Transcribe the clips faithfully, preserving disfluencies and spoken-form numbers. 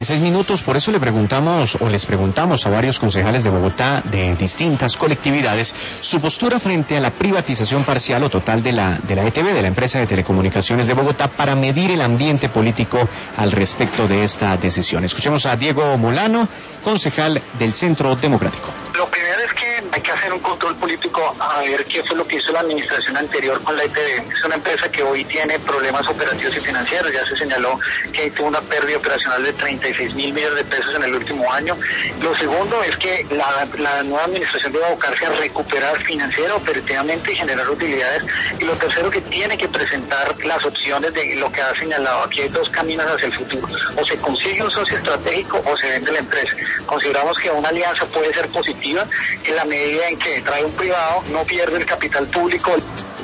Seis minutos, por eso le preguntamos o les preguntamos a varios concejales de Bogotá de distintas colectividades su postura frente a la privatización parcial o total de la de la E T B, de la empresa de telecomunicaciones de Bogotá, para medir el ambiente político al respecto de esta decisión. Escuchemos a Diego Molano, concejal del Centro Democrático. Lo primero es que hay que hacer un control político a ver qué fue lo que hizo la administración anterior con la E T B. Es una empresa que hoy tiene problemas operativos y financieros. Ya se señaló que tuvo una pérdida operacional de treinta y seis mil millones de pesos en el último año. Lo segundo es que la, la nueva administración debe abocarse a recuperar financiera, operativamente y generar utilidades. Y lo tercero, que tiene que presentar las opciones de lo que ha señalado. Aquí hay dos caminos hacia el futuro. O se consigue un socio estratégico o se vende la empresa. Consideramos que una alianza puede ser positiva en la medida en que trae un privado, no pierde el capital público.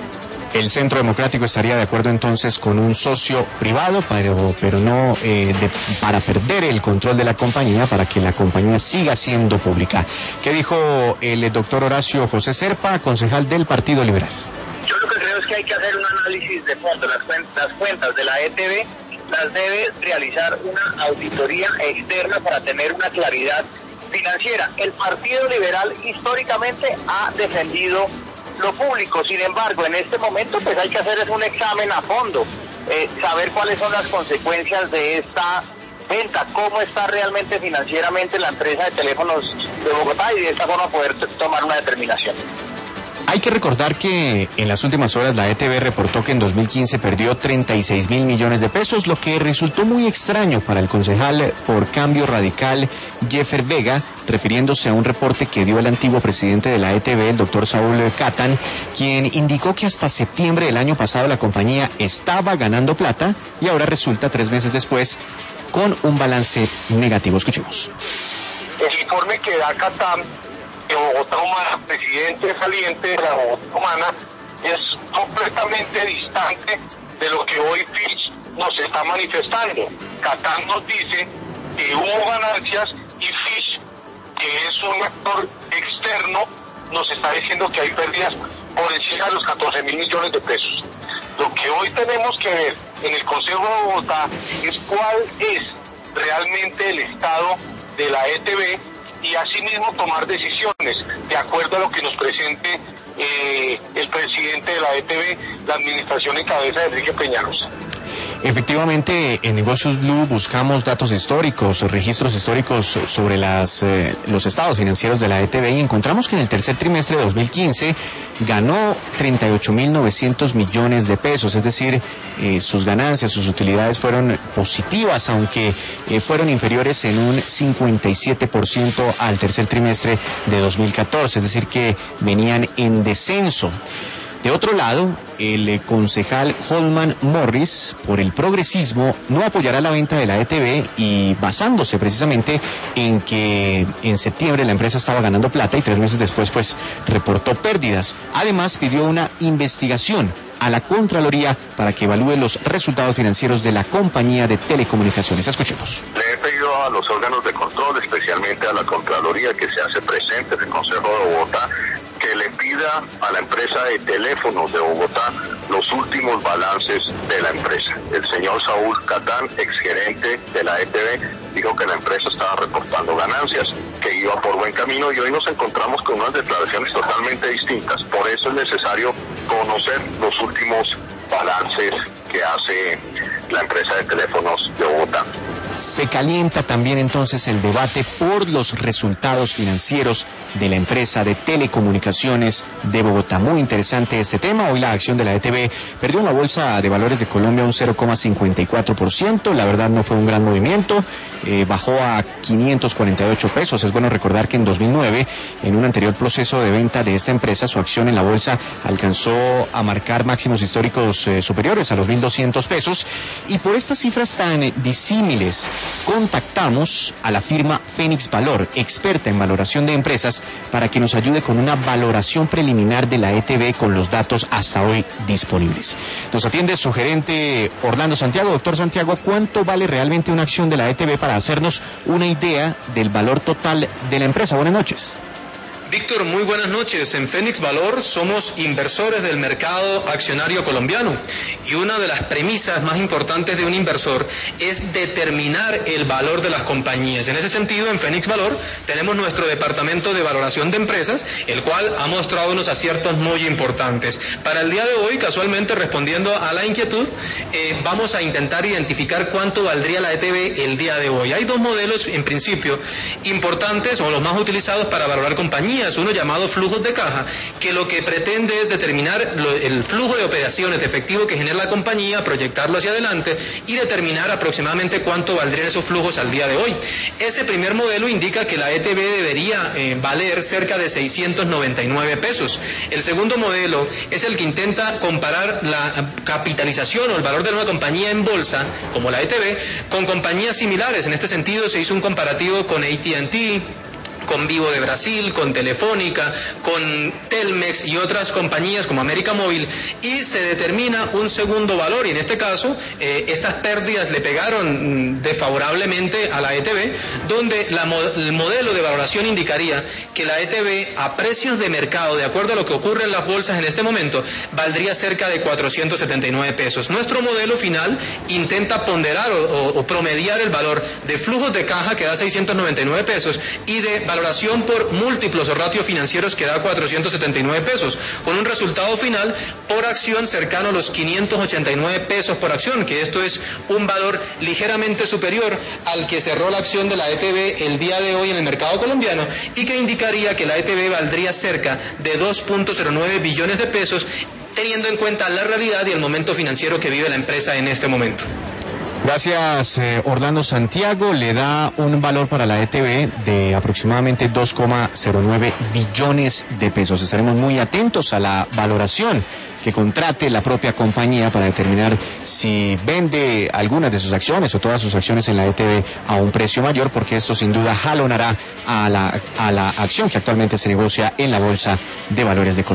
El Centro Democrático estaría de acuerdo entonces con un socio privado, pero, pero no eh, de, para perder el control de la compañía, para que la compañía siga siendo pública. ¿Qué dijo el doctor Horacio José Serpa, concejal del Partido Liberal? Yo lo que creo es que hay que hacer un análisis de fondo. Las cuentas, las cuentas de la E T B las debe realizar una auditoría externa para tener una claridad financiera. El Partido Liberal históricamente ha defendido lo público. Sin embargo, en este momento pues hay que hacer es un examen a fondo, eh, saber cuáles son las consecuencias de esta venta, cómo está realmente financieramente la empresa de teléfonos de Bogotá y de esta forma poder t- tomar una determinación. Hay que recordar que en las últimas horas la E T B reportó que en dos mil quince perdió treinta y seis mil millones de pesos, lo que resultó muy extraño para el concejal por Cambio Radical Jeffer Vega, refiriéndose a un reporte que dio el antiguo presidente de la E T B, el doctor Saúl Catán, quien indicó que hasta septiembre del año pasado la compañía estaba ganando plata y ahora resulta tres meses después con un balance negativo. Escuchemos. El informe que da Catán de Bogotá Humana, presidente saliente de la Bogotá Humana, es completamente distante de lo que hoy Fitch nos está manifestando. Catán nos dice que hubo ganancias y Fitch, que es un actor externo, nos está diciendo que hay pérdidas por encima de los catorce mil millones de pesos. Lo que hoy tenemos que ver en el Consejo de Bogotá es cuál es realmente el estado de la E T B y asimismo tomar decisiones de acuerdo a lo que nos presente eh, el presidente de la E T B, la administración en cabeza de Enrique Peñalosa. Efectivamente, en Negocios Blue buscamos datos históricos, registros históricos sobre las, eh, los estados financieros de la E T B y encontramos que en el tercer trimestre de dos mil quince ganó treinta y ocho mil novecientos millones de pesos, es decir, eh, sus ganancias, sus utilidades fueron positivas, aunque eh, fueron inferiores en un cincuenta y siete por ciento al tercer trimestre de dos mil catorce, es decir, que venían en descenso. De otro lado, el concejal Holman Morris, por el progresismo, no apoyará la venta de la E T B y basándose precisamente en que en septiembre la empresa estaba ganando plata y tres meses después pues reportó pérdidas. Además, pidió una investigación a la Contraloría para que evalúe los resultados financieros de la compañía de telecomunicaciones. Escuchemos. Le he pedido a los órganos de control, especialmente a la Contraloría, que se hace presente en el Consejo de Bogotá, que le pida a la empresa de teléfonos de Bogotá los últimos balances de la empresa. El señor Saúl Catán, exgerente de la E T B, dijo que la empresa estaba reportando ganancias, que iba por buen camino y hoy nos encontramos con unas declaraciones totalmente distintas. Por eso es necesario conocer los últimos balances que hace la empresa de teléfonos de Bogotá. Se calienta también entonces el debate por los resultados financieros de la empresa de telecomunicaciones de Bogotá. Muy interesante este tema. Hoy la acción de la E T B perdió en la Bolsa de Valores de Colombia un cero coma cincuenta y cuatro por ciento. La verdad no fue un gran movimiento. Eh, bajó a quinientos cuarenta y ocho pesos. Es bueno recordar que en dos mil nueve, en un anterior proceso de venta de esta empresa, su acción en la bolsa alcanzó a marcar máximos históricos eh, superiores a los mil doscientos pesos. Y por estas cifras tan eh, disímiles, contactamos a la firma Fénix Valor, experta en valoración de empresas, para que nos ayude con una valoración preliminar de la E T B con los datos hasta hoy disponibles. Nos atiende su gerente Orlando Santiago. Doctor Santiago, ¿cuánto vale realmente una acción de la E T B para hacernos una idea del valor total de la empresa? Buenas noches. Víctor, muy buenas noches. En Fénix Valor somos inversores del mercado accionario colombiano y una de las premisas más importantes de un inversor es determinar el valor de las compañías. En ese sentido, en Fénix Valor tenemos nuestro departamento de valoración de empresas, el cual ha mostrado unos aciertos muy importantes. Para el día de hoy, casualmente respondiendo a la inquietud, eh, vamos a intentar identificar cuánto valdría la E T B el día de hoy. Hay dos modelos, en principio, importantes o los más utilizados para valorar compañías. Uno llamado flujos de caja, que lo que pretende es determinar lo, el flujo de operaciones de efectivo que genera la compañía, proyectarlo hacia adelante y determinar aproximadamente cuánto valdrían esos flujos al día de hoy. Ese primer modelo indica que la E T B debería eh, valer cerca de seiscientos noventa y nueve pesos. El segundo modelo es el que intenta comparar la capitalización o el valor de una compañía en bolsa, como la E T B, con compañías similares. En este sentido se hizo un comparativo con A T and T, con Vivo de Brasil, con Telefónica, con Telmex y otras compañías como América Móvil, y se determina un segundo valor, y en este caso eh, estas pérdidas le pegaron desfavorablemente a la E T B, donde la, el modelo de valoración indicaría que la E T B a precios de mercado, de acuerdo a lo que ocurre en las bolsas en este momento, valdría cerca de cuatrocientos setenta y nueve pesos. Nuestro modelo final intenta ponderar o, o, o promediar el valor de flujos de caja, que da seiscientos noventa y nueve pesos, y de valoración por múltiplos o ratios financieros, que da cuatrocientos setenta y nueve pesos, con un resultado final por acción cercano a los quinientos ochenta y nueve pesos por acción, que esto es un valor ligeramente superior al que cerró la acción de la E T B el día de hoy en el mercado colombiano, y que indicaría que la E T B valdría cerca de dos punto cero nueve billones de pesos, teniendo en cuenta la realidad y el momento financiero que vive la empresa en este momento. Gracias, eh, Orlando Santiago. Le da un valor para la E T B de aproximadamente dos coma cero nueve billones de pesos. Estaremos muy atentos a la valoración que contrate la propia compañía para determinar si vende algunas de sus acciones o todas sus acciones en la E T B a un precio mayor, porque esto sin duda jalonará a la, a la acción que actualmente se negocia en la Bolsa de Valores de Colombia.